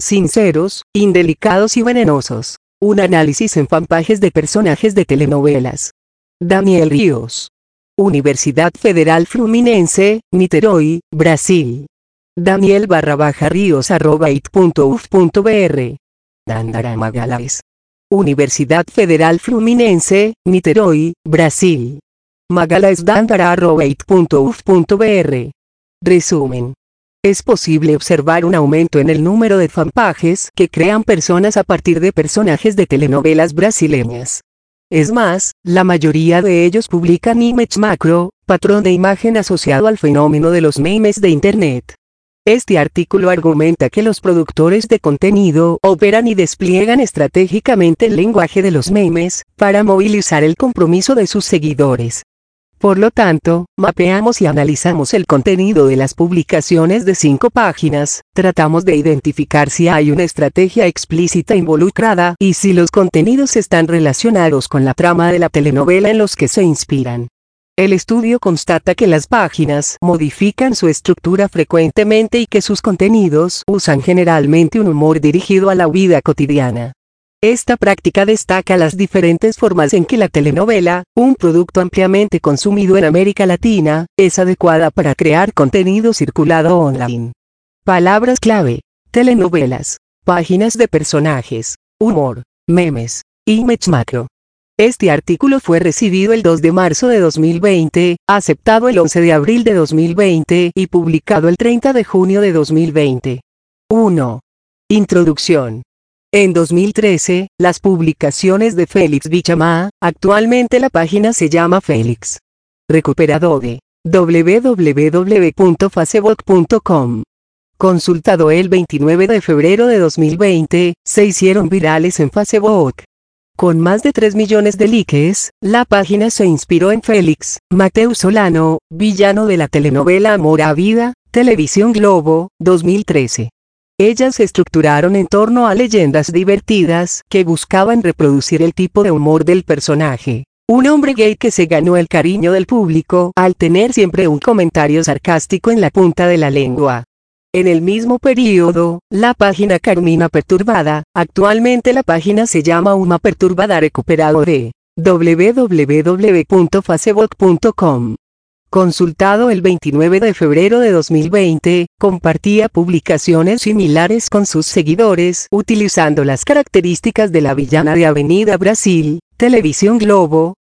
sinceros, indelicados y venenosos. Un análisis en fanpages de personajes de telenovelas. Daniel Ríos. Universidad Federal Fluminense, Niterói, Brasil. Daniel_Ríos@it.uf.br. Dandara Magalhães. Universidad Federal Fluminense, Niterói, Brasil. Magalhães Dandara@it.uf.br. Resumen. Es posible observar un aumento en el número de fanpages que crean personas a partir de personajes de telenovelas brasileñas. Es más, la mayoría de ellos publican image macro, patrón de imagen asociado al fenómeno de los memes de Internet. Este artículo argumenta que los productores de contenido operan y despliegan estratégicamente el lenguaje de los memes para movilizar el compromiso de sus seguidores. Por lo tanto, mapeamos y analizamos el contenido de las publicaciones de 5 páginas, tratamos de identificar si hay una estrategia explícita involucrada y si los contenidos están relacionados con la trama de la telenovela en los que se inspiran. El estudio constata que las páginas modifican su estructura frecuentemente y que sus contenidos usan generalmente un humor dirigido a la vida cotidiana. Esta práctica destaca las diferentes formas en que la telenovela, un producto ampliamente consumido en América Latina, es adecuada para crear contenido circulado online. Palabras clave: telenovelas, páginas de personajes, humor, memes, image macro. Este artículo fue recibido el 2 de marzo de 2020, aceptado el 11 de abril de 2020 y publicado el 30 de junio de 2020. 1. Introducción. En 2013, las publicaciones de Félix Bichamá, actualmente la página se llama Félix. Recuperado de www.facebook.com. Consultado el 29 de febrero de 2020, se hicieron virales en Facebook. Con más de 3 millones de likes, la página se inspiró en Félix, Mateus Solano, villano de la telenovela Amor a Vida, Televisión Globo, 2013. Ellas se estructuraron en torno a leyendas divertidas que buscaban reproducir el tipo de humor del personaje. Un hombre gay que se ganó el cariño del público al tener siempre un comentario sarcástico en la punta de la lengua. En el mismo periodo, la página Carmina Perturbada, actualmente la página se llama Uma Perturbada, recuperado de www.facebook.com. Consultado el 29 de febrero de 2020, compartía publicaciones similares con sus seguidores utilizando las características de la villana de Avenida Brasil, Televisión Globo,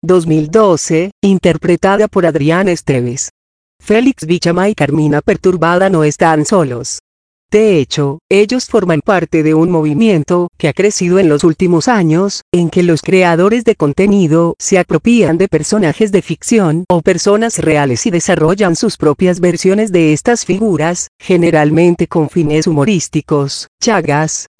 2012, interpretada por Adrián Esteves. Félix Bichamá y Carmina Perturbada no están solos. De hecho, ellos forman parte de un movimiento que ha crecido en los últimos años, en que los creadores de contenido se apropian de personajes de ficción o personas reales y desarrollan sus propias versiones de estas figuras, generalmente con fines humorísticos. Chagas,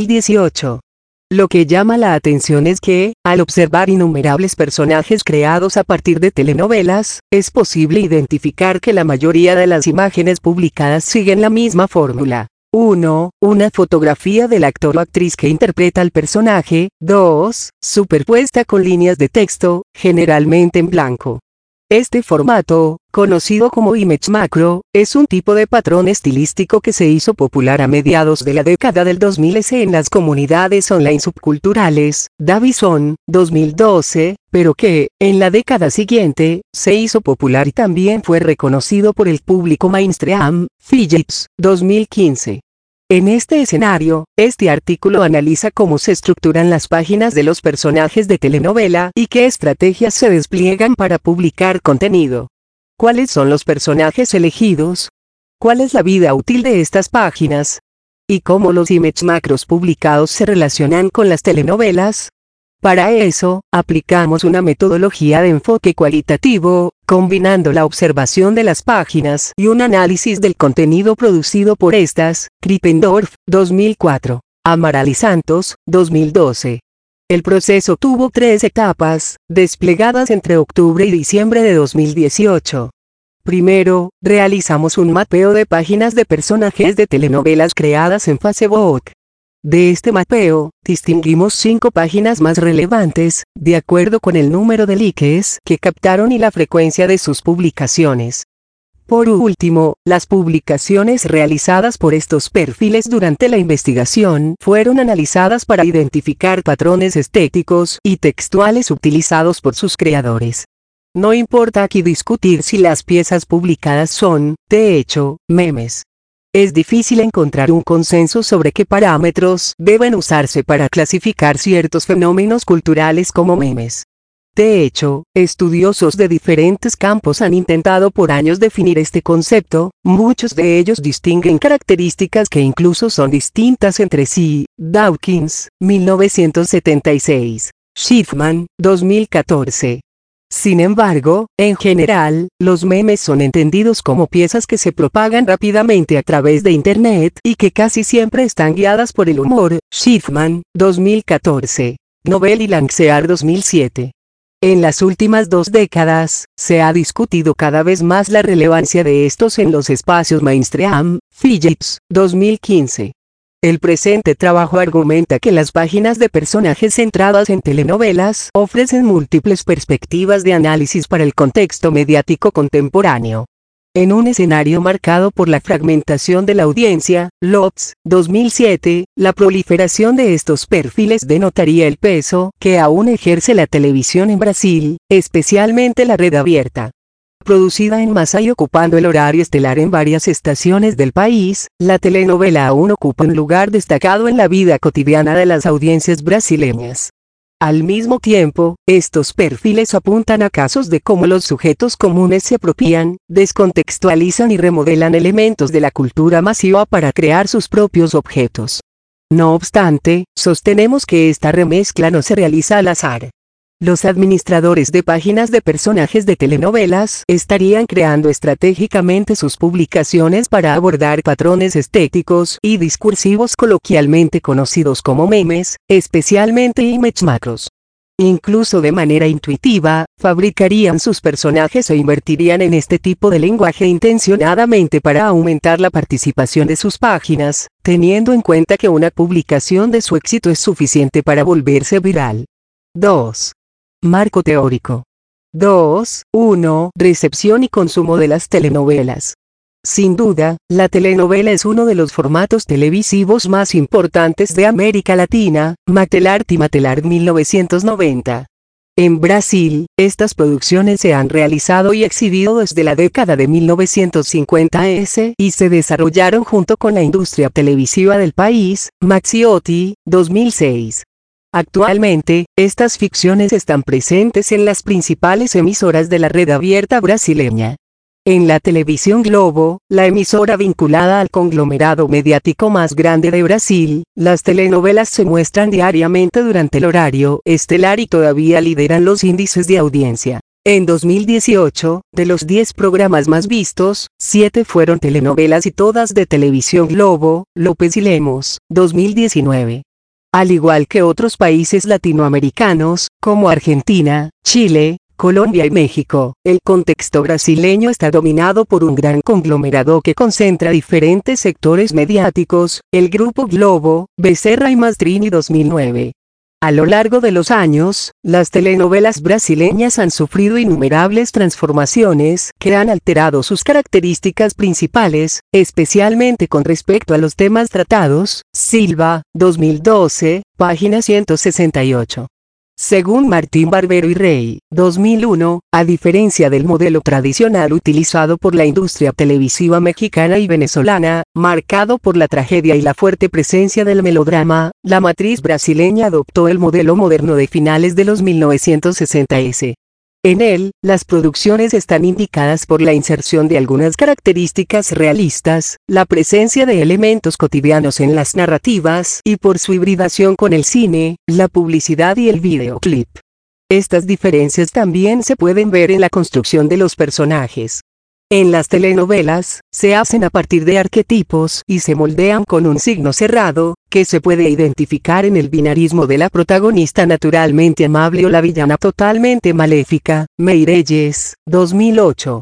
2018. Lo que llama la atención es que, al observar innumerables personajes creados a partir de telenovelas, es posible identificar que la mayoría de las imágenes publicadas siguen la misma fórmula. 1. Una fotografía del actor o actriz que interpreta al personaje. 2. Superpuesta con líneas de texto, generalmente en blanco. Este formato, conocido como image macro, es un tipo de patrón estilístico que se hizo popular a mediados de la década del 2000 en las comunidades online subculturales, Davison, 2012, pero que, en la década siguiente, se hizo popular y también fue reconocido por el público mainstream, Phillips, 2015. En este escenario, este artículo analiza cómo se estructuran las páginas de los personajes de telenovela y qué estrategias se despliegan para publicar contenido. ¿Cuáles son los personajes elegidos? ¿Cuál es la vida útil de estas páginas? ¿Y cómo los image macros publicados se relacionan con las telenovelas? Para eso, aplicamos una metodología de enfoque cualitativo, combinando la observación de las páginas y un análisis del contenido producido por estas. Krippendorf, 2004. Amaral y Santos, 2012. El proceso tuvo 3 etapas, desplegadas entre octubre y diciembre de 2018. Primero, realizamos un mapeo de páginas de personajes de telenovelas creadas en Facebook. De este mapeo, distinguimos 5 páginas más relevantes, de acuerdo con el número de likes que captaron y la frecuencia de sus publicaciones. Por último, las publicaciones realizadas por estos perfiles durante la investigación fueron analizadas para identificar patrones estéticos y textuales utilizados por sus creadores. No importa aquí discutir si las piezas publicadas son, de hecho, memes. Es difícil encontrar un consenso sobre qué parámetros deben usarse para clasificar ciertos fenómenos culturales como memes. De hecho, estudiosos de diferentes campos han intentado por años definir este concepto, muchos de ellos distinguen características que incluso son distintas entre sí. Dawkins, 1976. Schiffman, 2014. Sin embargo, en general, los memes son entendidos como piezas que se propagan rápidamente a través de Internet y que casi siempre están guiadas por el humor. Schiffman, 2014. Nobel y Landseer, 2007. En las últimas 2 décadas, se ha discutido cada vez más la relevancia de estos en los espacios mainstream. Phillips, 2015. El presente trabajo argumenta que las páginas de personajes centradas en telenovelas ofrecen múltiples perspectivas de análisis para el contexto mediático contemporáneo. En un escenario marcado por la fragmentación de la audiencia, Lopes, 2007, la proliferación de estos perfiles denotaría el peso que aún ejerce la televisión en Brasil, especialmente la red abierta. Producida en masa y ocupando el horario estelar en varias estaciones del país, la telenovela aún ocupa un lugar destacado en la vida cotidiana de las audiencias brasileñas. Al mismo tiempo, estos perfiles apuntan a casos de cómo los sujetos comunes se apropian, descontextualizan y remodelan elementos de la cultura masiva para crear sus propios objetos. No obstante, sostenemos que esta remezcla no se realiza al azar. Los administradores de páginas de personajes de telenovelas estarían creando estratégicamente sus publicaciones para abordar patrones estéticos y discursivos coloquialmente conocidos como memes, especialmente image macros. Incluso de manera intuitiva, fabricarían sus personajes e invertirían en este tipo de lenguaje intencionadamente para aumentar la participación de sus páginas, teniendo en cuenta que una publicación de su éxito es suficiente para volverse viral. 2. Marco teórico. 2.1. Recepción y consumo de las telenovelas. Sin duda, la telenovela es uno de los formatos televisivos más importantes de América Latina. Matelar y Matelar, 1990. En Brasil, estas producciones se han realizado y exhibido desde la década de 1950 y se desarrollaron junto con la industria televisiva del país. Maxiotti, 2006. Actualmente, estas ficciones están presentes en las principales emisoras de la red abierta brasileña. En la Televisión Globo, la emisora vinculada al conglomerado mediático más grande de Brasil, las telenovelas se muestran diariamente durante el horario estelar y todavía lideran los índices de audiencia. En 2018, de los 10 programas más vistos, 7 fueron telenovelas y todas de Televisión Globo. López y Lemos, 2019. Al igual que otros países latinoamericanos, como Argentina, Chile, Colombia y México, el contexto brasileño está dominado por un gran conglomerado que concentra diferentes sectores mediáticos. El Grupo Globo, Becerra y Mastrini, 2009. A lo largo de los años, las telenovelas brasileñas han sufrido innumerables transformaciones que han alterado sus características principales, especialmente con respecto a los temas tratados. Silva, 2012, página 168. Según Martín Barbero y Rey, 2001, a diferencia del modelo tradicional utilizado por la industria televisiva mexicana y venezolana, marcado por la tragedia y la fuerte presencia del melodrama, la matriz brasileña adoptó el modelo moderno de finales de los 1960s. En él, las producciones están indicadas por la inserción de algunas características realistas, la presencia de elementos cotidianos en las narrativas y por su hibridación con el cine, la publicidad y el videoclip. Estas diferencias también se pueden ver en la construcción de los personajes. En las telenovelas, se hacen a partir de arquetipos y se moldean con un signo cerrado, que se puede identificar en el binarismo de la protagonista naturalmente amable o la villana totalmente maléfica. Meirelles, 2008.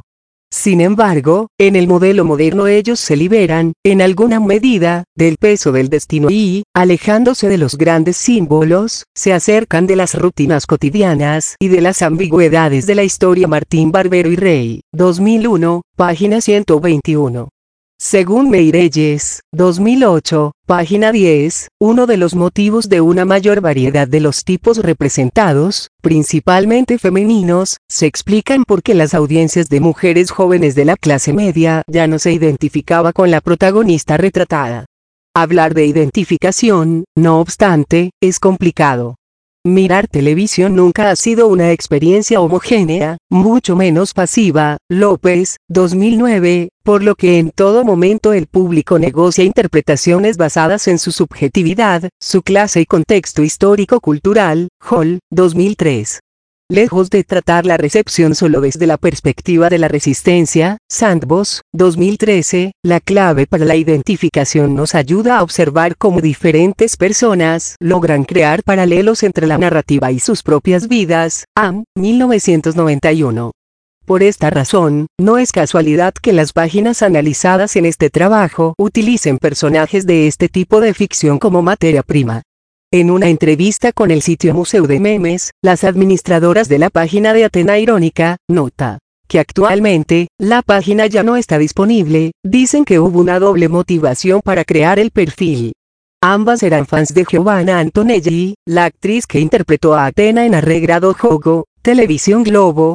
Sin embargo, en el modelo moderno ellos se liberan, en alguna medida, del peso del destino y, alejándose de los grandes símbolos, se acercan de las rutinas cotidianas y de las ambigüedades de la historia. Martín Barbero y Rey, 2001, página 121. Según Meirelles, 2008, página 10, uno de los motivos de una mayor variedad de los tipos representados, principalmente femeninos, se explican porque las audiencias de mujeres jóvenes de la clase media ya no se identificaba con la protagonista retratada. Hablar de identificación, no obstante, es complicado. Mirar televisión nunca ha sido una experiencia homogénea, mucho menos pasiva. López, 2009, por lo que en todo momento el público negocia interpretaciones basadas en su subjetividad, su clase y contexto histórico-cultural. Hall, 2003. Lejos de tratar la recepción solo desde la perspectiva de la resistencia, Sandvos, 2013, la clave para la identificación nos ayuda a observar cómo diferentes personas logran crear paralelos entre la narrativa y sus propias vidas. Am, 1991. Por esta razón, no es casualidad que las páginas analizadas en este trabajo utilicen personajes de este tipo de ficción como materia prima. En una entrevista con el sitio Museo de Memes, las administradoras de la página de Atena Irónica, nota que actualmente, la página ya no está disponible, dicen que hubo una doble motivación para crear el perfil. Ambas eran fans de Giovanna Antonelli, la actriz que interpretó a Atena en Arreglado Jogo, Televisión Globo,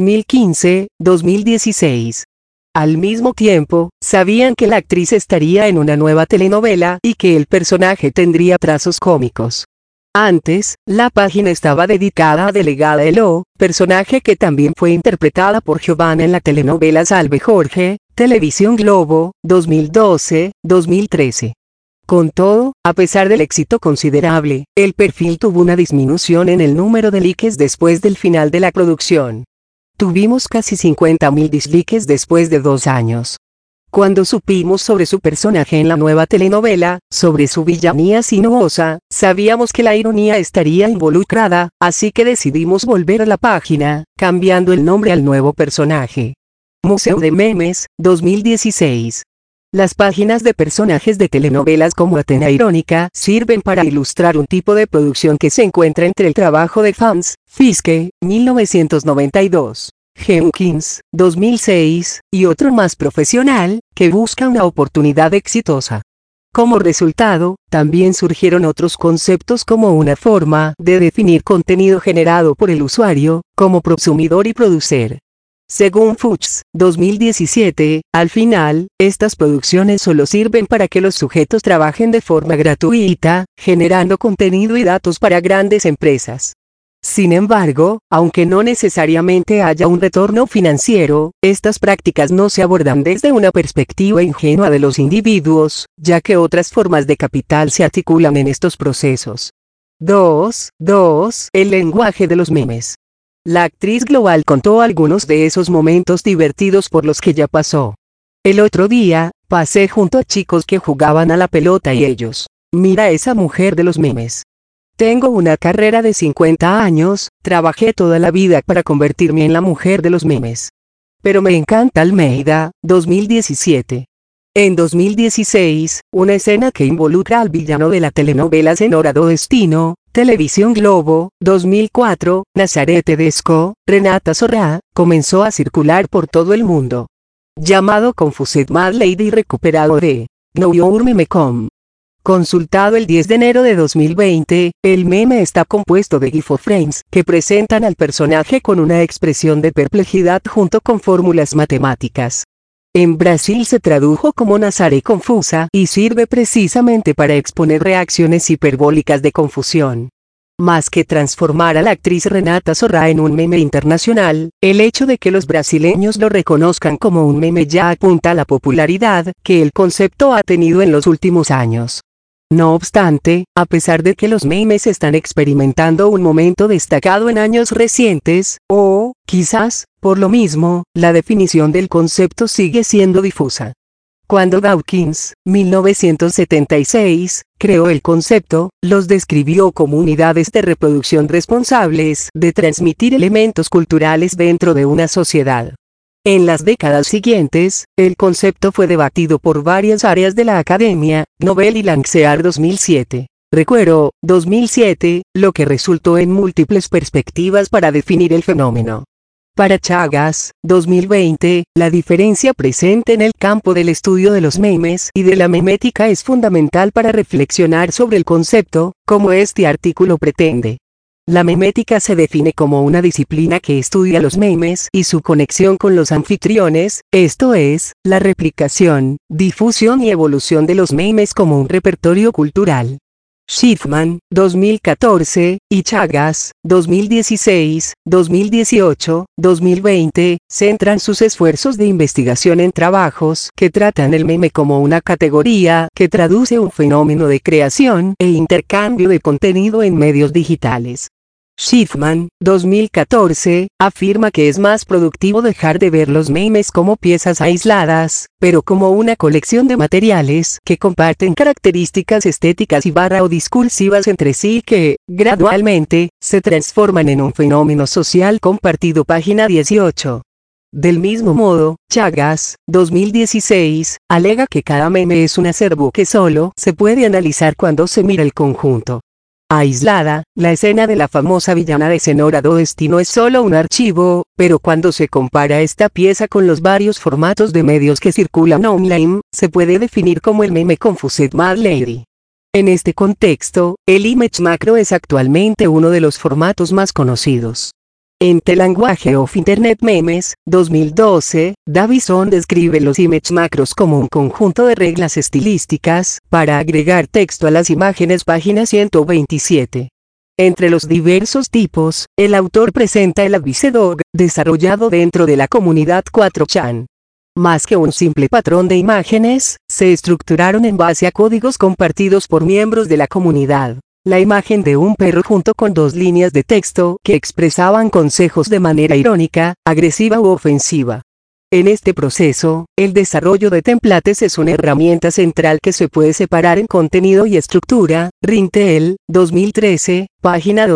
2015-2016. Al mismo tiempo, sabían que la actriz estaría en una nueva telenovela y que el personaje tendría trazos cómicos. Antes, la página estaba dedicada a Delegada Elo, personaje que también fue interpretada por Giovanna en la telenovela Salve Jorge, Televisión Globo, 2012-2013. Con todo, a pesar del éxito considerable, el perfil tuvo una disminución en el número de likes después del final de la producción. Tuvimos casi 50.000 dislikes después de 2 años. Cuando supimos sobre su personaje en la nueva telenovela, sobre su villanía sinuosa, sabíamos que la ironía estaría involucrada, así que decidimos volver a la página, cambiando el nombre al nuevo personaje. Museo de Memes, 2016. Las páginas de personajes de telenovelas como Atena Irónica sirven para ilustrar un tipo de producción que se encuentra entre el trabajo de fans, Fiske, 1992, Jenkins, 2006, y otro más profesional, que busca una oportunidad exitosa. Como resultado, también surgieron otros conceptos como una forma de definir contenido generado por el usuario, como prosumidor y producer. Según Fuchs, 2017, al final, estas producciones solo sirven para que los sujetos trabajen de forma gratuita, generando contenido y datos para grandes empresas. Sin embargo, aunque no necesariamente haya un retorno financiero, estas prácticas no se abordan desde una perspectiva ingenua de los individuos, ya que otras formas de capital se articulan en estos procesos. 2. El lenguaje de los memes. La actriz global contó algunos de esos momentos divertidos por los que ya pasó. El otro día, pasé junto a chicos que jugaban a la pelota y ellos, mira esa mujer de los memes. Tengo una carrera de 50 años, trabajé toda la vida para convertirme en la mujer de los memes. Pero me encanta Almeida, 2017. En 2016, una escena que involucra al villano de la telenovela Senorado Destino, Televisión Globo, 2004, Nazaret Tedesco, Renata Sorrá, comenzó a circular por todo el mundo. Llamado Confused Mad Lady y recuperado de knowyourmeme.com. Consultado el 10 de enero de 2020, el meme está compuesto de GIF o frames que presentan al personaje con una expresión de perplejidad junto con fórmulas matemáticas. En Brasil se tradujo como Nazaré confusa y sirve precisamente para exponer reacciones hiperbólicas de confusión. Más que transformar a la actriz Renata Sorrá en un meme internacional, el hecho de que los brasileños lo reconozcan como un meme ya apunta a la popularidad que el concepto ha tenido en los últimos años. No obstante, a pesar de que los memes están experimentando un momento destacado en años recientes, o, quizás, por lo mismo, la definición del concepto sigue siendo difusa. Cuando Dawkins, 1976, creó el concepto, los describió como unidades de reproducción responsables de transmitir elementos culturales dentro de una sociedad. En las décadas siguientes, el concepto fue debatido por varias áreas de la academia, Nobel y Landseer 2007. Recuerdo, 2007, lo que resultó en múltiples perspectivas para definir el fenómeno. Para Chagas, 2020, la diferencia presente en el campo del estudio de los memes y de la memética es fundamental para reflexionar sobre el concepto, como este artículo pretende. La memética se define como una disciplina que estudia los memes y su conexión con los anfitriones, esto es, la replicación, difusión y evolución de los memes como un repertorio cultural. Schiffman, 2014, y Chagas, 2016, 2018, 2020, centran sus esfuerzos de investigación en trabajos que tratan el meme como una categoría que traduce un fenómeno de creación e intercambio de contenido en medios digitales. Schiffman, 2014, afirma que es más productivo dejar de ver los memes como piezas aisladas, pero como una colección de materiales que comparten características estéticas y o discursivas entre sí que, gradualmente, se transforman en un fenómeno social compartido. Página 18. Del mismo modo, Chagas, 2016, alega que cada meme es un acervo que solo se puede analizar cuando se mira el conjunto. Aislada, la escena de la famosa villana de Senora do Destino es solo un archivo, pero cuando se compara esta pieza con los varios formatos de medios que circulan online, se puede definir como el meme Confused Mad Lady. En este contexto, el image macro es actualmente uno de los formatos más conocidos. En The Language of Internet Memes, 2012, Davison describe los image macros como un conjunto de reglas estilísticas para agregar texto a las imágenes. Página 127. Entre los diversos tipos, el autor presenta el Avisedog, desarrollado dentro de la comunidad 4chan. Más que un simple patrón de imágenes, se estructuraron en base a códigos compartidos por miembros de la comunidad. La imagen de un perro junto con dos líneas de texto que expresaban consejos de manera irónica, agresiva u ofensiva. En este proceso, el desarrollo de templates es una herramienta central que se puede separar en contenido y estructura, Rintel, 2013, página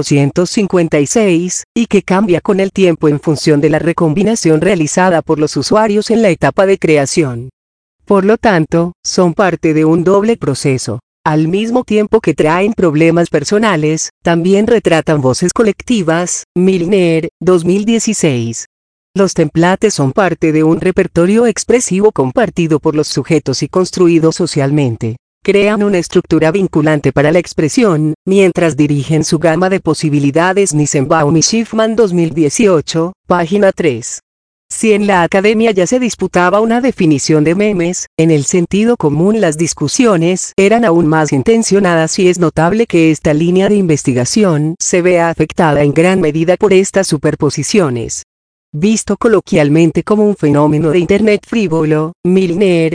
256, y que cambia con el tiempo en función de la recombinación realizada por los usuarios en la etapa de creación. Por lo tanto, son parte de un doble proceso. Al mismo tiempo que traen problemas personales, también retratan voces colectivas. Milner, 2016. Los templates son parte de un repertorio expresivo compartido por los sujetos y construido socialmente. Crean una estructura vinculante para la expresión, mientras dirigen su gama de posibilidades. Nissenbaum y Schiffman, 2018, página 3. Si en la academia ya se disputaba una definición de memes, en el sentido común las discusiones eran aún más intencionadas y es notable que esta línea de investigación se vea afectada en gran medida por estas superposiciones. Visto coloquialmente como un fenómeno de Internet frívolo, Milner,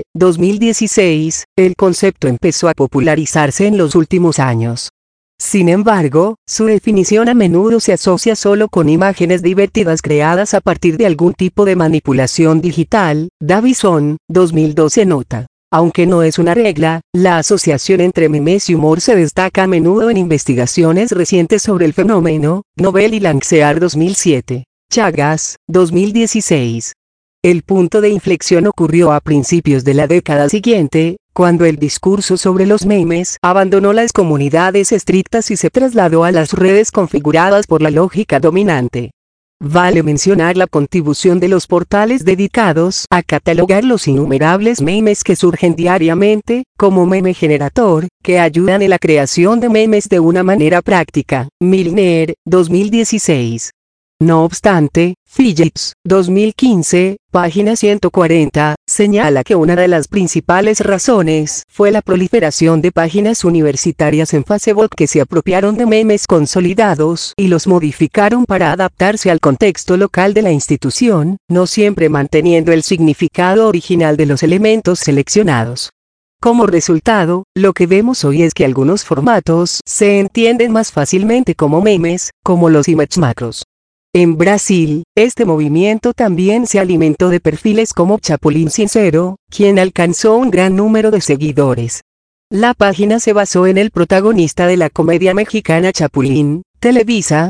2016, el concepto empezó a popularizarse en los últimos años. Sin embargo, su definición a menudo se asocia solo con imágenes divertidas creadas a partir de algún tipo de manipulación digital. Davison, 2012 nota. Aunque no es una regla, la asociación entre memes y humor se destaca a menudo en investigaciones recientes sobre el fenómeno. Nobel y Landseer 2007. Chagas, 2016. El punto de inflexión ocurrió a principios de la década siguiente, cuando el discurso sobre los memes abandonó las comunidades estrictas y se trasladó a las redes configuradas por la lógica dominante. Vale mencionar la contribución de los portales dedicados a catalogar los innumerables memes que surgen diariamente, como Meme Generator, que ayudan en la creación de memes de una manera práctica. Milner, 2016. No obstante, Phillips, 2015, página 140, señala que una de las principales razones fue la proliferación de páginas universitarias en Facebook que se apropiaron de memes consolidados y los modificaron para adaptarse al contexto local de la institución, no siempre manteniendo el significado original de los elementos seleccionados. Como resultado, lo que vemos hoy es que algunos formatos se entienden más fácilmente como memes, como los image macros. En Brasil, este movimiento también se alimentó de perfiles como Chapulín Sincero, quien alcanzó un gran número de seguidores. La página se basó en el protagonista de la comedia mexicana Chapulín, Televisa,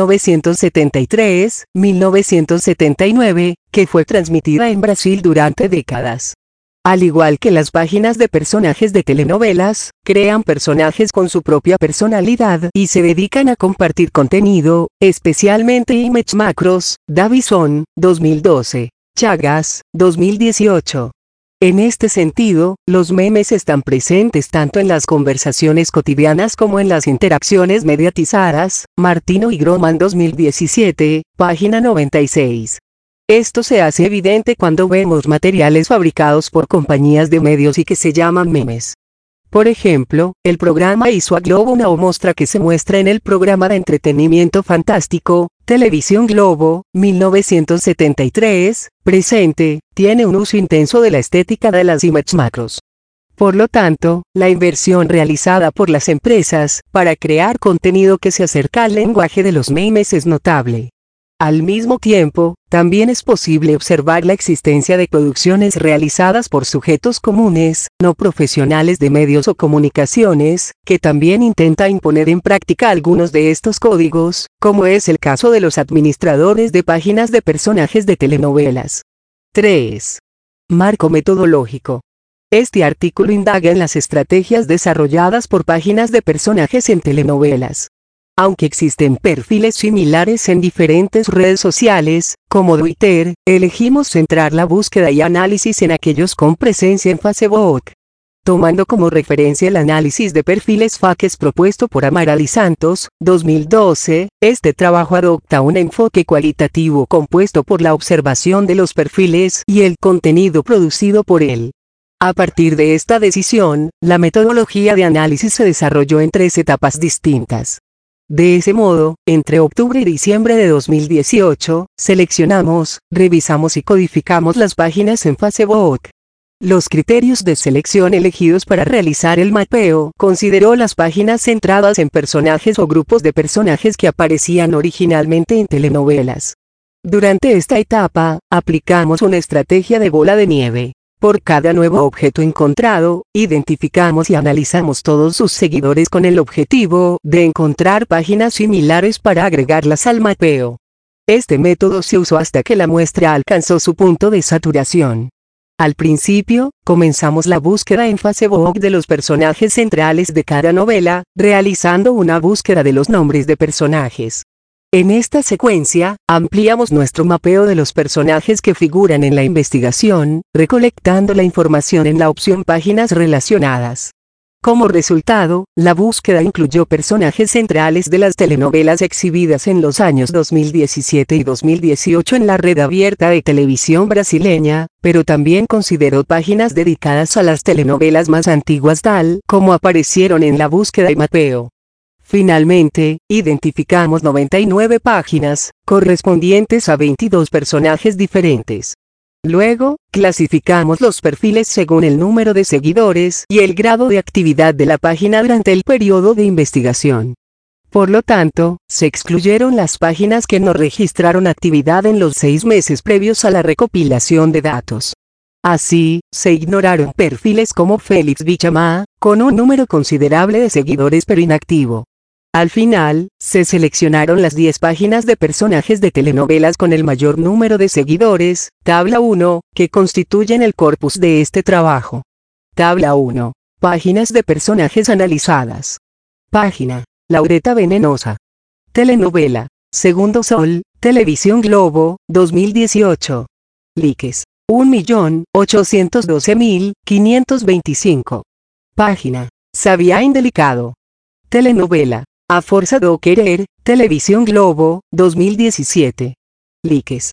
1973-1979, que fue transmitida en Brasil durante décadas. Al igual que las páginas de personajes de telenovelas, crean personajes con su propia personalidad y se dedican a compartir contenido, especialmente Image Macros, Davison, 2012, Chagas, 2018. En este sentido, los memes están presentes tanto en las conversaciones cotidianas como en las interacciones mediatizadas. Martino y Groman 2017, página 96. Esto se hace evidente cuando vemos materiales fabricados por compañías de medios y que se llaman memes. Por ejemplo, el programa hizo a Globo Now muestra que se muestra en el programa de entretenimiento fantástico, Televisión Globo, 1973, presente, tiene un uso intenso de la estética de las Image Macros. Por lo tanto, la inversión realizada por las empresas para crear contenido que se acerca al lenguaje de los memes es notable. Al mismo tiempo, también es posible observar la existencia de producciones realizadas por sujetos comunes, no profesionales de medios o comunicaciones, que también intenta imponer en práctica algunos de estos códigos, como es el caso de los administradores de páginas de personajes de telenovelas. 3. Marco metodológico. Este artículo indaga en las estrategias desarrolladas por páginas de personajes en telenovelas. Aunque existen perfiles similares en diferentes redes sociales, como Twitter, elegimos centrar la búsqueda y análisis en aquellos con presencia en Facebook. Tomando como referencia el análisis de perfiles fakes propuesto por Amaral y Santos, 2012, este trabajo adopta un enfoque cualitativo compuesto por la observación de los perfiles y el contenido producido por él. A partir de esta decisión, la metodología de análisis se desarrolló en 3 etapas distintas. De ese modo, entre octubre y diciembre de 2018, seleccionamos, revisamos y codificamos las páginas en Facebook. Los criterios de selección elegidos para realizar el mapeo consideró las páginas centradas en personajes o grupos de personajes que aparecían originalmente en telenovelas. Durante esta etapa, aplicamos una estrategia de bola de nieve. Por cada nuevo objeto encontrado, identificamos y analizamos todos sus seguidores con el objetivo de encontrar páginas similares para agregarlas al mapeo. Este método se usó hasta que la muestra alcanzó su punto de saturación. Al principio, comenzamos la búsqueda en Facebook de los personajes centrales de cada novela, realizando una búsqueda de los nombres de personajes. En esta secuencia, ampliamos nuestro mapeo de los personajes que figuran en la investigación, recolectando la información en la opción Páginas relacionadas. Como resultado, la búsqueda incluyó personajes centrales de las telenovelas exhibidas en los años 2017 y 2018 en la red abierta de televisión brasileña, pero también consideró páginas dedicadas a las telenovelas más antiguas tal como aparecieron en la búsqueda y mapeo. Finalmente, identificamos 99 páginas, correspondientes a 22 personajes diferentes. Luego, clasificamos los perfiles según el número de seguidores y el grado de actividad de la página durante el periodo de investigación. Por lo tanto, se excluyeron las páginas que no registraron actividad en los 6 meses previos a la recopilación de datos. Así, se ignoraron perfiles como Félix Bichamá, con un número considerable de seguidores pero inactivo. Al final, se seleccionaron las 10 páginas de personajes de telenovelas con el mayor número de seguidores, tabla 1, que constituyen el corpus de este trabajo. Tabla 1. Páginas de personajes analizadas. Página: Laureta Venenosa. Telenovela: Segundo Sol, Televisión Globo, 2018. Likes: 1.812.525. Página: Sabia Indelicado. Telenovela: A Forza do Querer, Televisión Globo, 2017. Likes: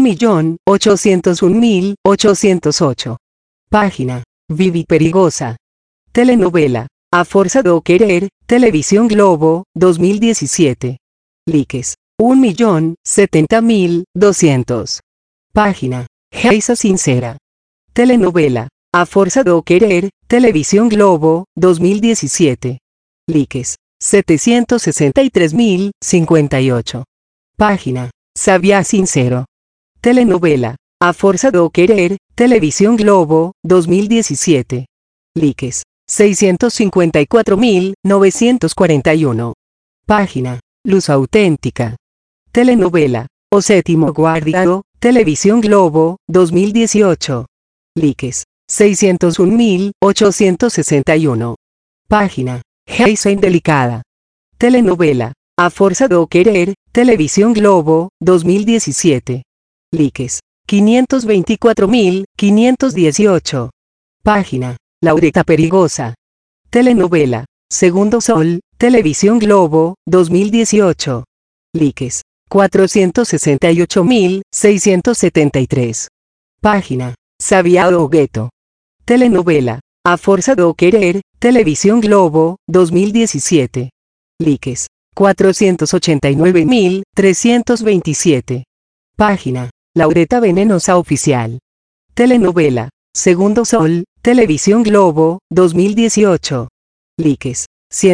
1.801.808. Página: Vivi Perigosa. Telenovela: A Forza do Querer, Televisión Globo, 2017. Likes: 1.070.200. Página: Geisa Sincera. Telenovela: A Forza do Querer, Televisión Globo, 2017. Likes: 763.058. Página: Sabia Sincero. Telenovela: A Forza do Querer, Televisión Globo, 2017. Likes: 654.941. Página: luz auténtica. Telenovela, O Séptimo Guardiano, Televisión Globo, 2018. Likes, 601.861. Página, Heisen Delicada. Telenovela, A Forza do Querer, Televisión Globo, 2017. Likes, 524.518. Página, Laureta Perigosa. Telenovela, Segundo Sol, Televisión Globo, 2018. Likes, 468.673. Página, Sabiado Gueto. Telenovela, A Forza do Querer, Televisión Globo, 2017. Likes, 489.327. Página, Laureta Venenosa Oficial. Telenovela, Segundo Sol, Televisión Globo, 2018. Likes,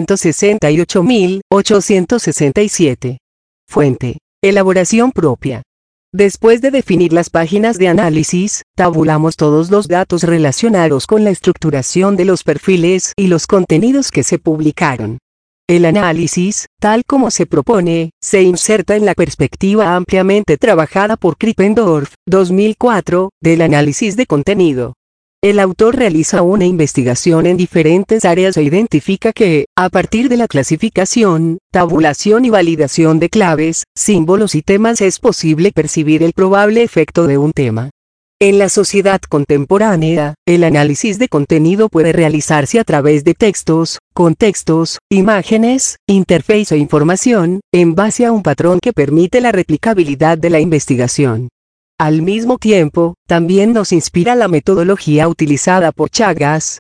168.867. Fuente, elaboración propia. Después de definir las páginas de análisis, tabulamos todos los datos relacionados con la estructuración de los perfiles y los contenidos que se publicaron. El análisis, tal como se propone, se inserta en la perspectiva ampliamente trabajada por Krippendorff, 2004, del análisis de contenido. El autor realiza una investigación en diferentes áreas e identifica que, a partir de la clasificación, tabulación y validación de claves, símbolos y temas es posible percibir el probable efecto de un tema. En la sociedad contemporánea, el análisis de contenido puede realizarse a través de textos, contextos, imágenes, interface e información, en base a un patrón que permite la replicabilidad de la investigación. Al mismo tiempo, también nos inspira la metodología utilizada por Chagas,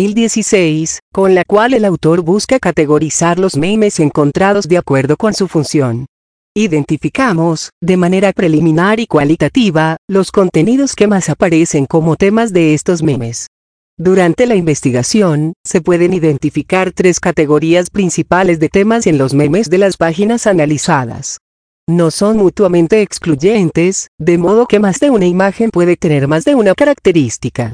2016, con la cual el autor busca categorizar los memes encontrados de acuerdo con su función. Identificamos, de manera preliminar y cualitativa, los contenidos que más aparecen como temas de estos memes. Durante la investigación, se pueden identificar tres categorías principales de temas en los memes de las páginas analizadas. No son mutuamente excluyentes, de modo que más de una imagen puede tener más de una característica.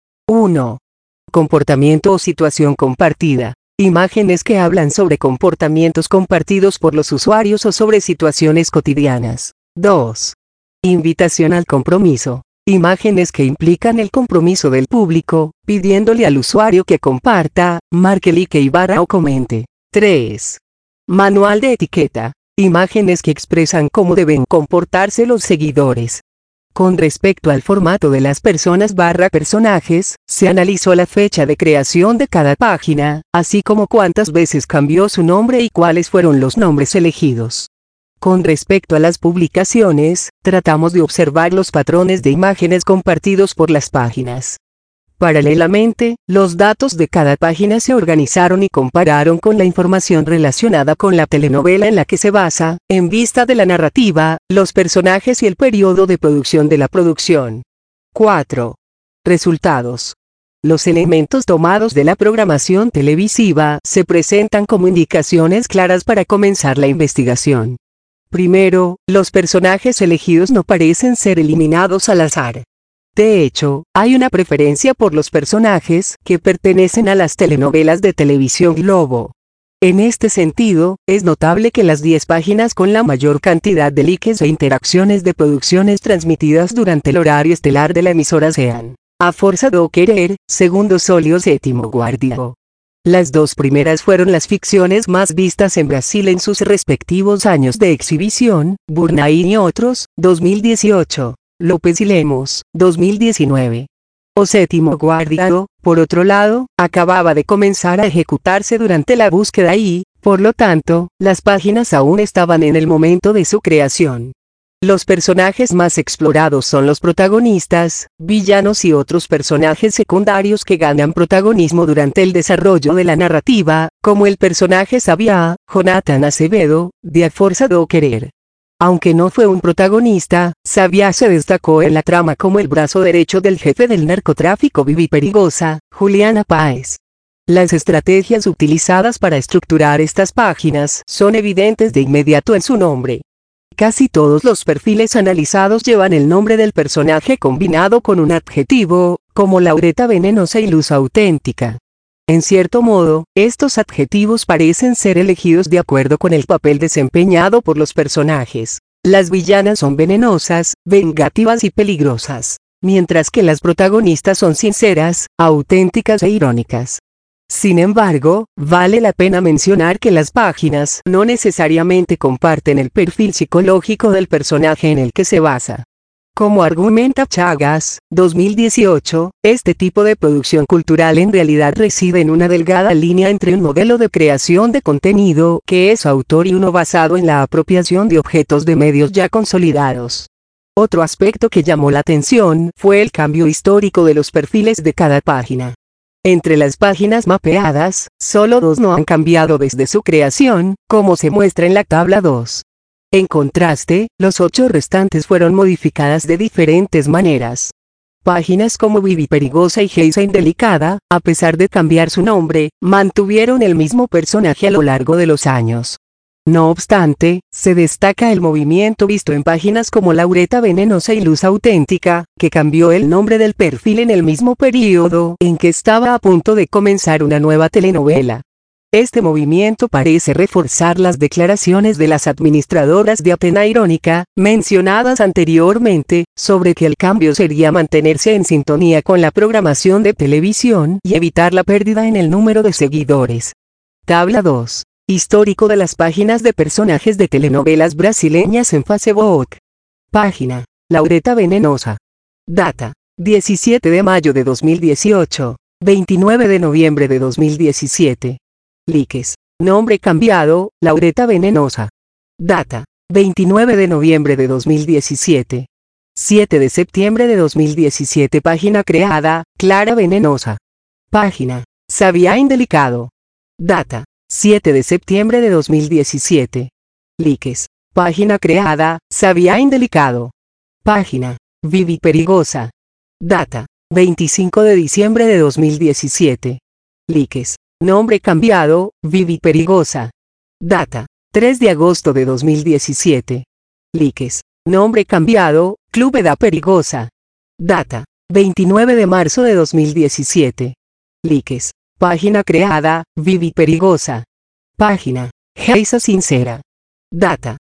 1. Comportamiento o situación compartida. Imágenes que hablan sobre comportamientos compartidos por los usuarios o sobre situaciones cotidianas. 2. Invitación al compromiso. Imágenes que implican el compromiso del público, pidiéndole al usuario que comparta, marque like y barra o comente. 3. Manual de etiqueta. Imágenes que expresan cómo deben comportarse los seguidores. Con respecto al formato de las personajes, se analizó la fecha de creación de cada página, así como cuántas veces cambió su nombre y cuáles fueron los nombres elegidos. Con respecto a las publicaciones, tratamos de observar los patrones de imágenes compartidos por las páginas. Paralelamente, los datos de cada página se organizaron y compararon con la información relacionada con la telenovela en la que se basa, en vista de la narrativa, los personajes y el periodo de producción de la producción. 4. Resultados. Los elementos tomados de la programación televisiva se presentan como indicaciones claras para comenzar la investigación. Primero, los personajes elegidos no parecen ser eliminados al azar. De hecho, hay una preferencia por los personajes que pertenecen a las telenovelas de Televisión Globo. En este sentido, es notable que las 10 páginas con la mayor cantidad de likes e interacciones de producciones transmitidas durante el horario estelar de la emisora sean A Forza do Querer, Segundo Sol y O Séptimo Guardiano. Las dos primeras fueron las ficciones más vistas en Brasil en sus respectivos años de exhibición, Burnain y otros, 2018. López y Lemos, 2019. O Séptimo Guardiano, por otro lado, acababa de comenzar a ejecutarse durante la búsqueda y, por lo tanto, las páginas aún estaban en el momento de su creación. Los personajes más explorados son los protagonistas, villanos y otros personajes secundarios que ganan protagonismo durante el desarrollo de la narrativa, como el personaje Sabia, Jonathan Acevedo, de A Forza do Querer. Aunque no fue un protagonista, Sabia se destacó en la trama como el brazo derecho del jefe del narcotráfico Vivi Perigosa, Juliana Páez. Las estrategias utilizadas para estructurar estas páginas son evidentes de inmediato en su nombre. Casi todos los perfiles analizados llevan el nombre del personaje combinado con un adjetivo, como Laureta Venenosa y Luz Auténtica. En cierto modo, estos adjetivos parecen ser elegidos de acuerdo con el papel desempeñado por los personajes. Las villanas son venenosas, vengativas y peligrosas, mientras que las protagonistas son sinceras, auténticas e irónicas. Sin embargo, vale la pena mencionar que las páginas no necesariamente comparten el perfil psicológico del personaje en el que se basa. Como argumenta Chagas, 2018, este tipo de producción cultural en realidad reside en una delgada línea entre un modelo de creación de contenido que es autor y uno basado en la apropiación de objetos de medios ya consolidados. Otro aspecto que llamó la atención fue el cambio histórico de los perfiles de cada página. Entre las páginas mapeadas, solo 2 no han cambiado desde su creación, como se muestra en la tabla 2. En contraste, los 8 restantes fueron modificadas de diferentes maneras. Páginas como Vivi Perigosa y Geisa Indelicada, a pesar de cambiar su nombre, mantuvieron el mismo personaje a lo largo de los años. No obstante, se destaca el movimiento visto en páginas como Laureta Venenosa y Luz Auténtica, que cambió el nombre del perfil en el mismo periodo en que estaba a punto de comenzar una nueva telenovela. Este movimiento parece reforzar las declaraciones de las administradoras de Atena Irónica, mencionadas anteriormente, sobre que el cambio sería mantenerse en sintonía con la programación de televisión y evitar la pérdida en el número de seguidores. Tabla 2. Histórico de las páginas de personajes de telenovelas brasileñas en Facebook. Página: Laureta Venenosa. Data: 17 de mayo de 2018, 29 de noviembre de 2017. Likes: nombre cambiado, Laureta Venenosa. Data: 29 de noviembre de 2017. 7 de septiembre de 2017. Página creada, Clara Venenosa. Página: Sabía Indelicado. Data: 7 de septiembre de 2017. Likes: página creada, Sabía Indelicado. Página: Vivi Perigosa. Data: 25 de diciembre de 2017. Likes: nombre cambiado, Vivi Perigosa. Data: 3 de agosto de 2017. Likes: nombre cambiado, Club Eda Perigosa. Data: 29 de marzo de 2017. Likes: página creada, Vivi Perigosa. Página: Geisa Sincera. Data: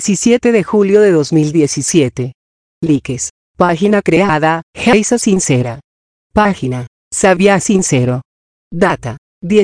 17 de julio de 2017. Likes: página creada, Geisa Sincera. Página: Sabía Sincero. Data: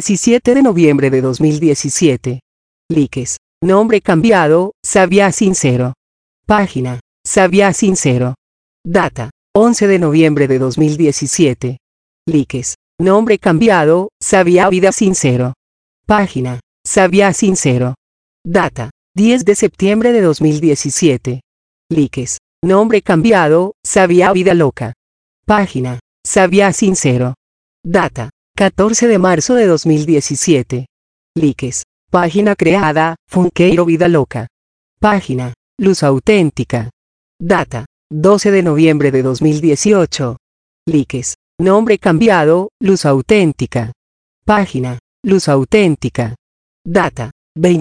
17 de noviembre de 2017. Likes: nombre cambiado, Sabía Sincero. Página: Sabía Sincero. Data: 11 de noviembre de 2017. Likes: nombre cambiado, Sabía Vida Sincero. Página: Sabía Sincero. Data: 10 de septiembre de 2017. Likes: nombre cambiado, Sabía Vida Loca. Página: Sabía Sincero. Data: 14 de marzo de 2017. Likes: página creada, Funkeiro Vida Loca. Página: Luz Auténtica. Data: 12 de noviembre de 2018. Likes: nombre cambiado, Luz Auténtica. Página: Luz Auténtica. Data: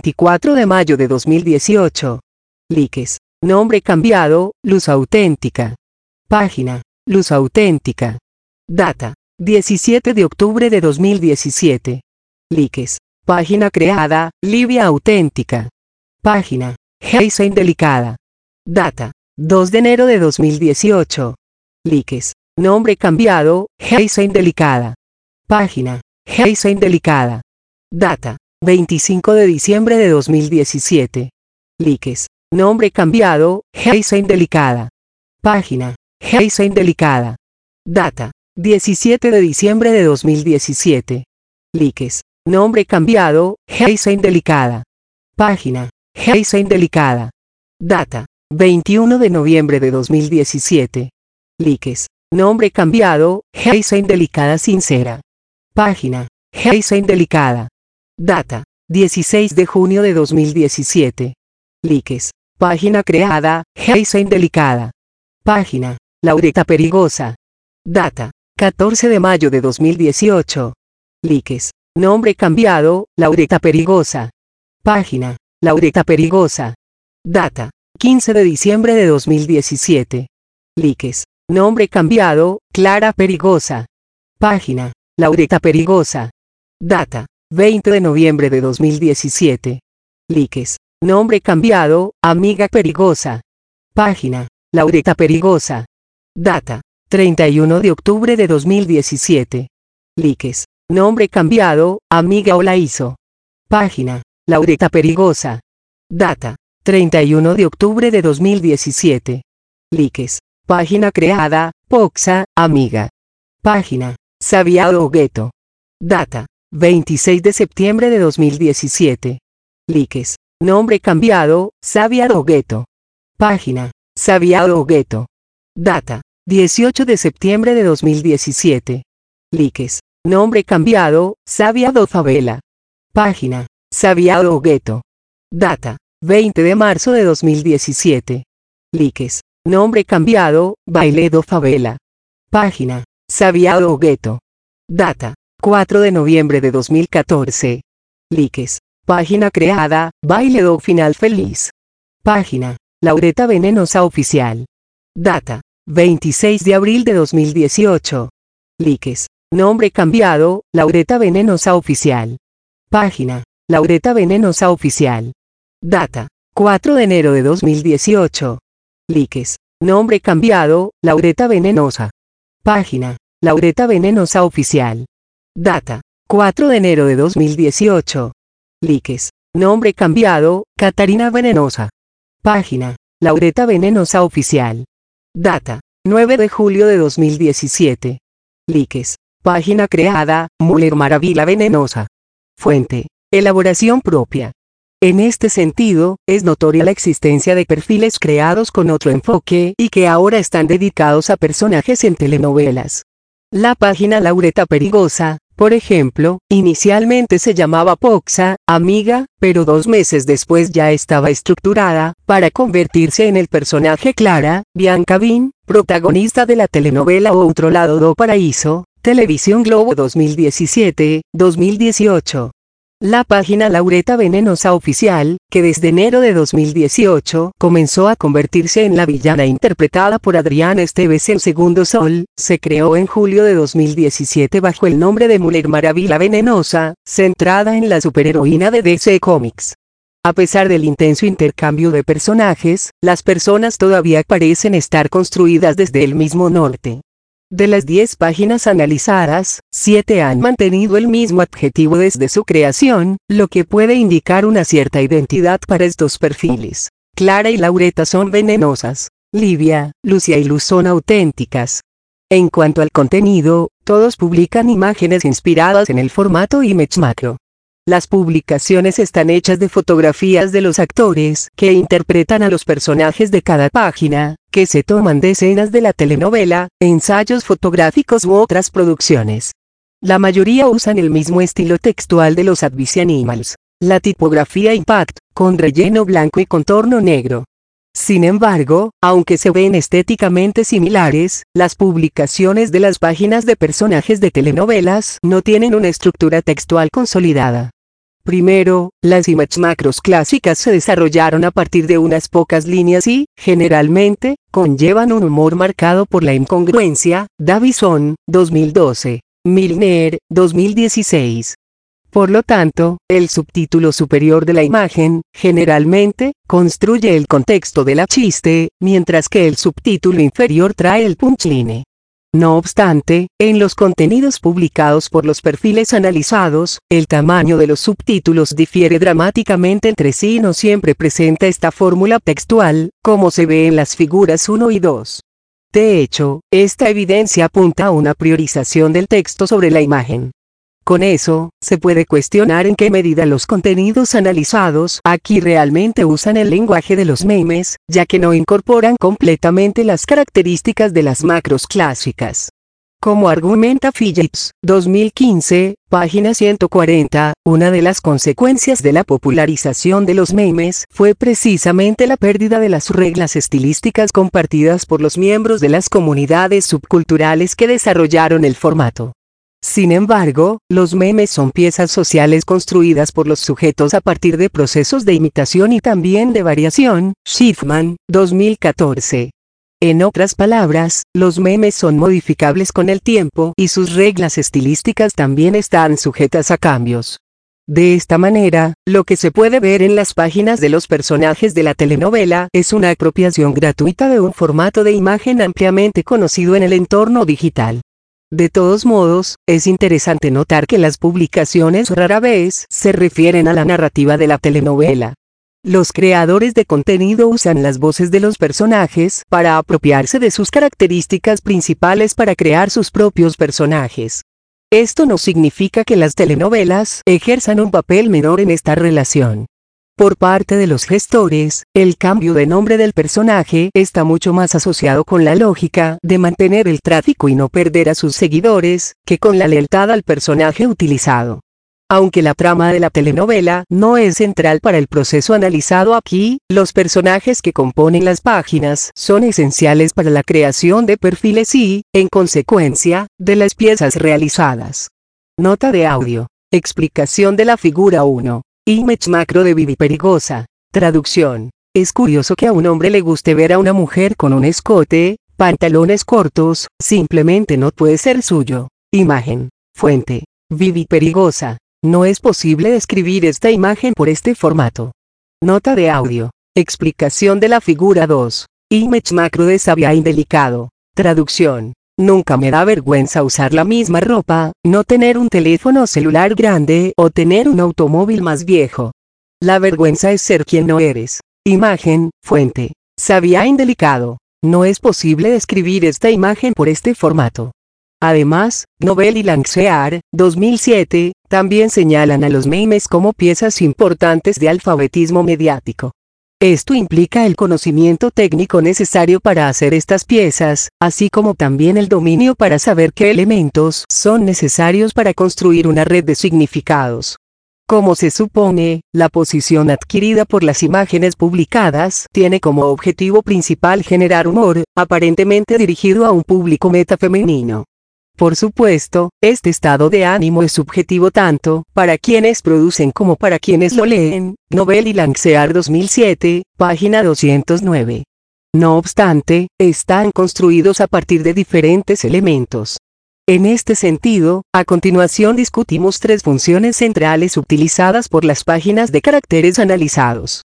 24 de mayo de 2018. Likes: nombre cambiado, Luz Auténtica. Página: Luz Auténtica. Data: 17 de octubre de 2017. Likes: página creada, Livia Auténtica. Página: Geisa Indelicada. Data: 2 de enero de 2018. Likes: nombre cambiado, Geisa Indelicada. Página: Geisa Indelicada. Data: 25 de diciembre de 2017. Likes: nombre cambiado, Geisa Indelicada. Página: Geisa Indelicada. Data: 17 de diciembre de 2017. Likes: nombre cambiado, Geisa Indelicada. Página: Geisa Indelicada. Data: 21 de noviembre de 2017. Likes: nombre cambiado, Geisa Indelicada Sincera. Página: Geisa Indelicada. Data: 16 de junio de 2017. Likes: página creada, Geisa Indelicada. Página: Laureta Perigosa. Data: 14 de mayo de 2018. Likes: nombre cambiado, Laureta Perigosa. Página: Laureta Perigosa. Data: 15 de diciembre de 2017. Likes: nombre cambiado, Clara Perigosa. Página: Laureta Perigosa. Data: 20 de noviembre de 2017. Likes: nombre cambiado, Amiga Perigosa. Página: Laureta Perigosa. Data: 31 de octubre de 2017. Likes: nombre cambiado, Amiga Olaizo. Página: Laureta Perigosa. Data: 31 de octubre de 2017. Likes: página creada, Poxa, Amiga. Página: Sabiado Gueto. Data: 26 de septiembre de 2017. Likes: nombre cambiado, Sabiado Gueto. Página: Sabiado Gueto. Data: 18 de septiembre de 2017. Likes: nombre cambiado, Sabiado Favela. Página: Sabiado Gueto. Data: 20 de marzo de 2017. Likes: nombre cambiado, Baile Favela. Página: Sabiado Gueto. Data: 4 de noviembre de 2014. Likes: página creada, Baile Final Feliz. Página: Laureta Venenosa Oficial. Data: 26 de abril de 2018. Likes: nombre cambiado, Laureta Venenosa Oficial. Página: Laureta Venenosa Oficial. Data: 4 de enero de 2018. Likes: nombre cambiado, Laureta Venenosa. Página: Laureta Venenosa Oficial. Data: 4 de enero de 2018. Likes: nombre cambiado, Catarina Venenosa. Página: Laureta Venenosa Oficial. Data: 9 de julio de 2017. Likes: página creada, Mujer Maravilla Venenosa. Fuente: elaboración propia. En este sentido, es notoria la existencia de perfiles creados con otro enfoque y que ahora están dedicados a personajes en telenovelas. La página Laureta Perigosa, por ejemplo, inicialmente se llamaba Poxa, Amiga, pero 2 meses después ya estaba estructurada para convertirse en el personaje Clara, Bianca Bin, protagonista de la telenovela Outro Lado do Paraíso, Televisión Globo 2017-2018. La página Laureta Venenosa Oficial, que desde enero de 2018 comenzó a convertirse en la villana interpretada por Adriana Esteves en Segundo Sol, se creó en julio de 2017 bajo el nombre de Mujer Maravilla Venenosa, centrada en la superheroína de DC Comics. A pesar del intenso intercambio de personajes, las personas todavía parecen estar construidas desde el mismo norte. De las 10 páginas analizadas, 7 han mantenido el mismo adjetivo desde su creación, lo que puede indicar una cierta identidad para estos perfiles. Clara y Laureta son venenosas. Livia, Lucia y Luz son auténticas. En cuanto al contenido, todos publican imágenes inspiradas en el formato Image Macro. Las publicaciones están hechas de fotografías de los actores que interpretan a los personajes de cada página, que se toman de escenas de la telenovela, ensayos fotográficos u otras producciones. La mayoría usan el mismo estilo textual de los Advice Animals, la tipografía Impact, con relleno blanco y contorno negro. Sin embargo, aunque se ven estéticamente similares, las publicaciones de las páginas de personajes de telenovelas no tienen una estructura textual consolidada. Primero, las Image Macros clásicas se desarrollaron a partir de unas pocas líneas y, generalmente, conllevan un humor marcado por la incongruencia. Davison, 2012. Milner, 2016. Por lo tanto, el subtítulo superior de la imagen, generalmente, construye el contexto de la chiste, mientras que el subtítulo inferior trae el punchline. No obstante, en los contenidos publicados por los perfiles analizados, el tamaño de los subtítulos difiere dramáticamente entre sí y no siempre presenta esta fórmula textual, como se ve en las figuras 1 y 2. De hecho, esta evidencia apunta a una priorización del texto sobre la imagen. Con eso, se puede cuestionar en qué medida los contenidos analizados aquí realmente usan el lenguaje de los memes, ya que no incorporan completamente las características de las macros clásicas. Como argumenta Phillips, 2015, página 140, una de las consecuencias de la popularización de los memes fue precisamente la pérdida de las reglas estilísticas compartidas por los miembros de las comunidades subculturales que desarrollaron el formato. Sin embargo, los memes son piezas sociales construidas por los sujetos a partir de procesos de imitación y también de variación. Schiffman, 2014. En otras palabras, los memes son modificables con el tiempo y sus reglas estilísticas también están sujetas a cambios. De esta manera, lo que se puede ver en las páginas de los personajes de la telenovela es una apropiación gratuita de un formato de imagen ampliamente conocido en el entorno digital. De todos modos, es interesante notar que las publicaciones rara vez se refieren a la narrativa de la telenovela. Los creadores de contenido usan las voces de los personajes para apropiarse de sus características principales para crear sus propios personajes. Esto no significa que las telenovelas ejerzan un papel menor en esta relación. Por parte de los gestores, el cambio de nombre del personaje está mucho más asociado con la lógica de mantener el tráfico y no perder a sus seguidores, que con la lealtad al personaje utilizado. Aunque la trama de la telenovela no es central para el proceso analizado aquí, los personajes que componen las páginas son esenciales para la creación de perfiles y, en consecuencia, de las piezas realizadas. Nota de audio. Explicación de la figura 1. Image macro de Vivi Perigosa. Traducción. Es curioso que a un hombre le guste ver a una mujer con un escote, pantalones cortos, simplemente no puede ser suyo. Imagen. Fuente. Vivi Perigosa. No es posible describir esta imagen por este formato. Nota de audio. Explicación de la figura 2. Image macro de Sabia Indelicado. Traducción. Nunca me da vergüenza usar la misma ropa, no tener un teléfono celular grande o tener un automóvil más viejo. La vergüenza es ser quien no eres. Imagen, fuente. Sabia Indelicado. No es posible describir esta imagen por este formato. Además, Nobel y Lanxear, 2007, también señalan a los memes como piezas importantes de alfabetismo mediático. Esto implica el conocimiento técnico necesario para hacer estas piezas, así como también el dominio para saber qué elementos son necesarios para construir una red de significados. Como se supone, la posición adquirida por las imágenes publicadas tiene como objetivo principal generar humor, aparentemente dirigido a un público metafemenino. Por supuesto, este estado de ánimo es subjetivo tanto para quienes producen como para quienes lo leen. Nobel y Lanxear 2007, página 209. No obstante, están construidos a partir de diferentes elementos. En este sentido, a continuación discutimos tres funciones centrales utilizadas por las páginas de caracteres analizados.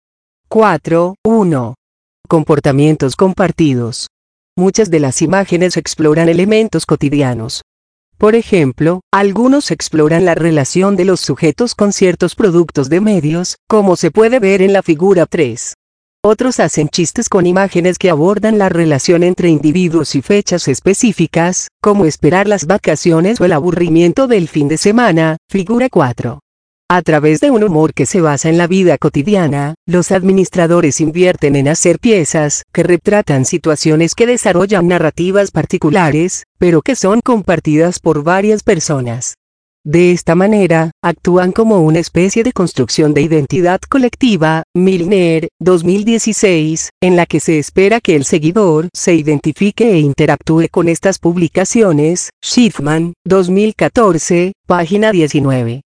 4.1. Comportamientos compartidos. Muchas de las imágenes exploran elementos cotidianos. Por ejemplo, algunos exploran la relación de los sujetos con ciertos productos de medios, como se puede ver en la figura 3. Otros hacen chistes con imágenes que abordan la relación entre individuos y fechas específicas, como esperar las vacaciones o el aburrimiento del fin de semana, figura 4. A través de un humor que se basa en la vida cotidiana, los administradores invierten en hacer piezas que retratan situaciones que desarrollan narrativas particulares, pero que son compartidas por varias personas. De esta manera, actúan como una especie de construcción de identidad colectiva. Milner, 2016, en la que se espera que el seguidor se identifique e interactúe con estas publicaciones. Schiffman, 2014, página 19.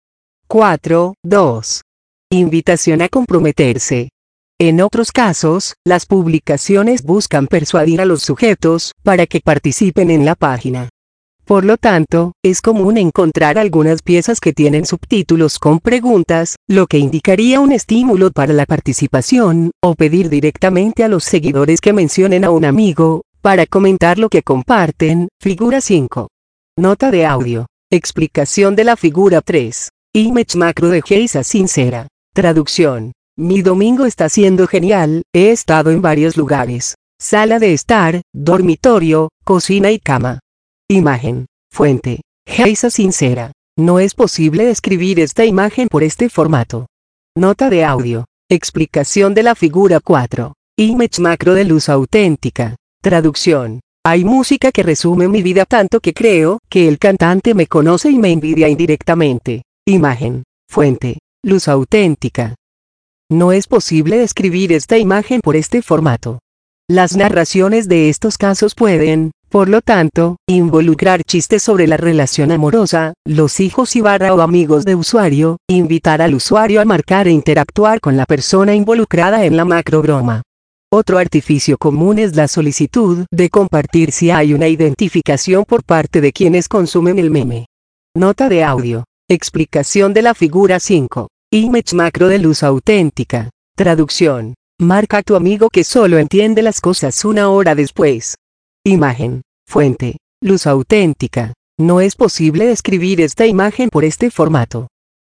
4.2. Invitación a comprometerse. En otros casos, las publicaciones buscan persuadir a los sujetos para que participen en la página. Por lo tanto, es común encontrar algunas piezas que tienen subtítulos con preguntas, lo que indicaría un estímulo para la participación, o pedir directamente a los seguidores que mencionen a un amigo para comentar lo que comparten. Figura 5. Nota de audio. Explicación de la figura 3. Image macro de Geisa Sincera. Traducción. Mi domingo está siendo genial, he estado en varios lugares. Sala de estar, dormitorio, cocina y cama. Imagen. Fuente. Geisa Sincera. No es posible describir esta imagen por este formato. Nota de audio. Explicación de la figura 4. Image macro de luz auténtica. Traducción. Hay música que resume mi vida tanto que creo que el cantante me conoce y me envidia indirectamente. Imagen. Fuente. Luz auténtica. No es posible describir esta imagen por este formato. Las narraciones de estos casos pueden, por lo tanto, involucrar chistes sobre la relación amorosa, los hijos y o amigos de usuario, invitar al usuario a marcar e interactuar con la persona involucrada en la macrobroma. Otro artificio común es la solicitud de compartir si hay una identificación por parte de quienes consumen el meme. Nota de audio. Explicación de la figura 5. Image macro de luz auténtica. Traducción. Marca a tu amigo que solo entiende las cosas una hora después. Imagen. Fuente. Luz auténtica. No es posible describir esta imagen por este formato.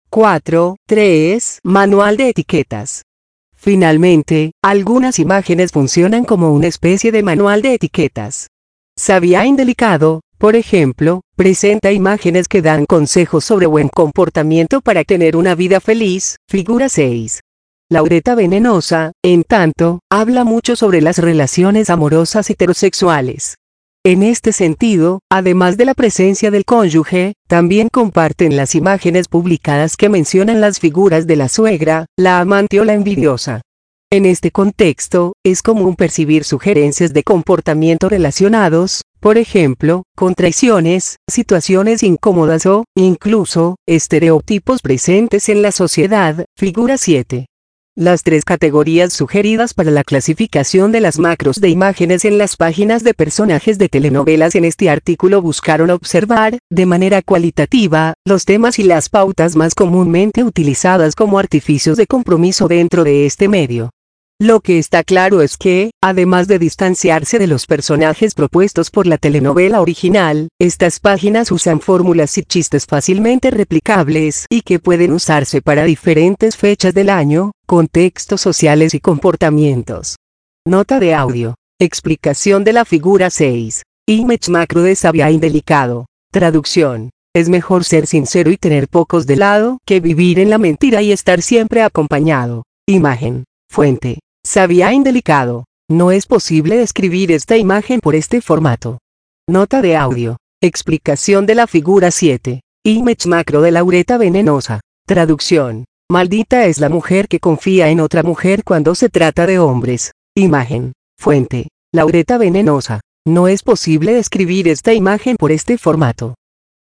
4.3. Manual de etiquetas. Finalmente, algunas imágenes funcionan como una especie de manual de etiquetas. Sabia Indelicado, por ejemplo, presenta imágenes que dan consejos sobre buen comportamiento para tener una vida feliz, figura 6. Laureta Venenosa, en tanto, habla mucho sobre las relaciones amorosas heterosexuales. En este sentido, además de la presencia del cónyuge, también comparten las imágenes publicadas que mencionan las figuras de la suegra, la amante o la envidiosa. En este contexto, es común percibir sugerencias de comportamiento relacionados, por ejemplo, con traiciones, situaciones incómodas o, incluso, estereotipos presentes en la sociedad, figura 7. Las tres categorías sugeridas para la clasificación de las macros de imágenes en las páginas de personajes de telenovelas en este artículo buscaron observar, de manera cualitativa, los temas y las pautas más comúnmente utilizadas como artificios de compromiso dentro de este medio. Lo que está claro es que, además de distanciarse de los personajes propuestos por la telenovela original, estas páginas usan fórmulas y chistes fácilmente replicables y que pueden usarse para diferentes fechas del año, contextos sociales y comportamientos. Nota de audio. Explicación de la figura 6. Image macro de Sabia Indelicado. Traducción. Es mejor ser sincero y tener pocos de lado que vivir en la mentira y estar siempre acompañado. Imagen. Fuente. Sabia Indelicado. No es posible describir esta imagen por este formato. Nota de audio. Explicación de la figura 7. Image macro de Laureta Venenosa. Traducción. Maldita es la mujer que confía en otra mujer cuando se trata de hombres. Imagen. Fuente. Laureta Venenosa. No es posible describir esta imagen por este formato.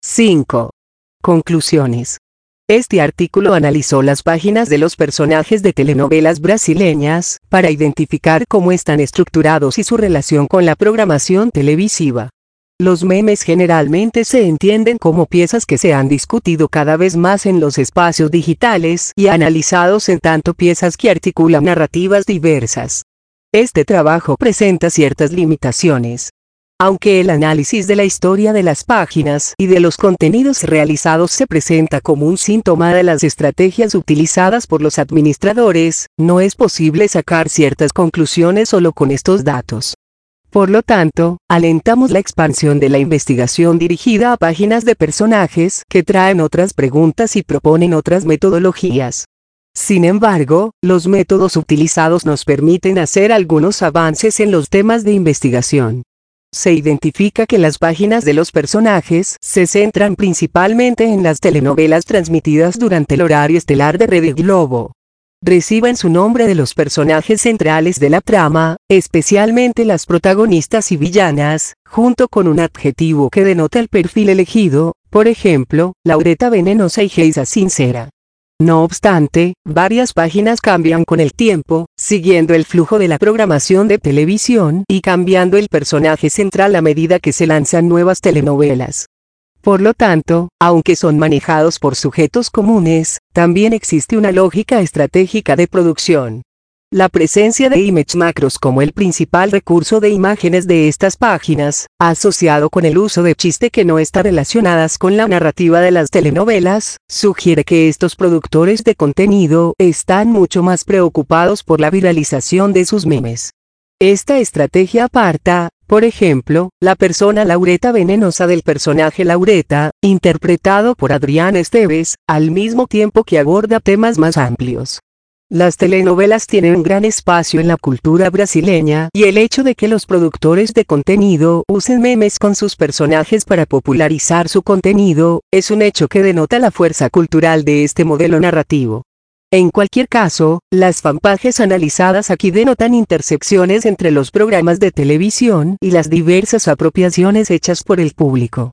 5. Conclusiones. Este artículo analizó las páginas de los personajes de telenovelas brasileñas, para identificar cómo están estructurados y su relación con la programación televisiva. Los memes generalmente se entienden como piezas que se han discutido cada vez más en los espacios digitales y analizados en tanto piezas que articulan narrativas diversas. Este trabajo presenta ciertas limitaciones. Aunque el análisis de la historia de las páginas y de los contenidos realizados se presenta como un síntoma de las estrategias utilizadas por los administradores, no es posible sacar ciertas conclusiones solo con estos datos. Por lo tanto, alentamos la expansión de la investigación dirigida a páginas de personajes que traen otras preguntas y proponen otras metodologías. Sin embargo, los métodos utilizados nos permiten hacer algunos avances en los temas de investigación. Se identifica que las páginas de los personajes se centran principalmente en las telenovelas transmitidas durante el horario estelar de Rede Globo. Reciben su nombre de los personajes centrales de la trama, especialmente las protagonistas y villanas, junto con un adjetivo que denota el perfil elegido, por ejemplo, Laureta Venenosa y Geisa Sincera. No obstante, varias páginas cambian con el tiempo, siguiendo el flujo de la programación de televisión y cambiando el personaje central a medida que se lanzan nuevas telenovelas. Por lo tanto, aunque son manejados por sujetos comunes, también existe una lógica estratégica de producción. La presencia de image macros como el principal recurso de imágenes de estas páginas, asociado con el uso de chiste que no está relacionadas con la narrativa de las telenovelas, sugiere que estos productores de contenido están mucho más preocupados por la viralización de sus memes. Esta estrategia aparta, por ejemplo, la persona Laureta Venenosa del personaje Laureta, interpretado por Adrián Esteves, al mismo tiempo que aborda temas más amplios. Las telenovelas tienen un gran espacio en la cultura brasileña y el hecho de que los productores de contenido usen memes con sus personajes para popularizar su contenido, es un hecho que denota la fuerza cultural de este modelo narrativo. En cualquier caso, las fanpages analizadas aquí denotan intersecciones entre los programas de televisión y las diversas apropiaciones hechas por el público.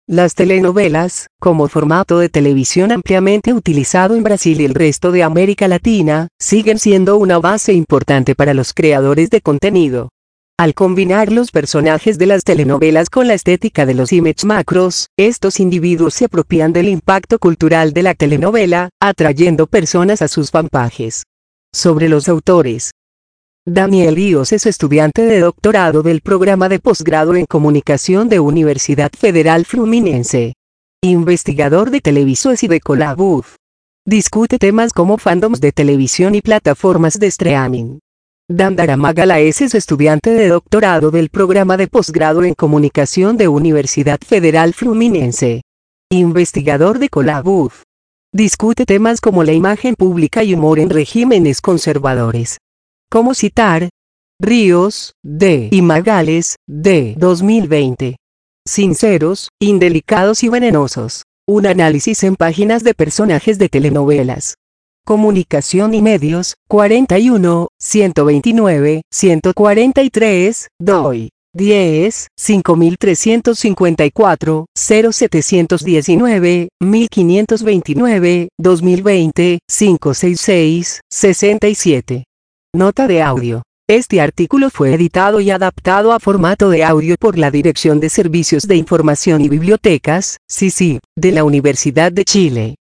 Las telenovelas, como formato de televisión ampliamente utilizado en Brasil y el resto de América Latina, siguen siendo una base importante para los creadores de contenido. Al combinar los personajes de las telenovelas con la estética de los image macros, estos individuos se apropian del impacto cultural de la telenovela, atrayendo personas a sus fanpages. Sobre los autores. Daniel Ríos es estudiante de doctorado del programa de posgrado en comunicación de Universidad Federal Fluminense. Investigador de Televisores y de Colabuf. Discute temas como fandoms de televisión y plataformas de streaming. Dandara Magala es estudiante de doctorado del programa de posgrado en comunicación de Universidad Federal Fluminense. Investigador de Colabuf. Discute temas como la imagen pública y humor en regímenes conservadores. ¿Cómo citar? Ríos, D. y Magales, D. 2020. Sinceros, indelicados y venenosos. Un análisis en páginas de personajes de telenovelas. Comunicación y medios, 41, 129, 143, DOI. 10, 5354, 0719, 1529, 2020, 566, 67. Nota de audio. Este artículo fue editado y adaptado a formato de audio por la Dirección de Servicios de Información y Bibliotecas, CICIB, de la Universidad de Chile.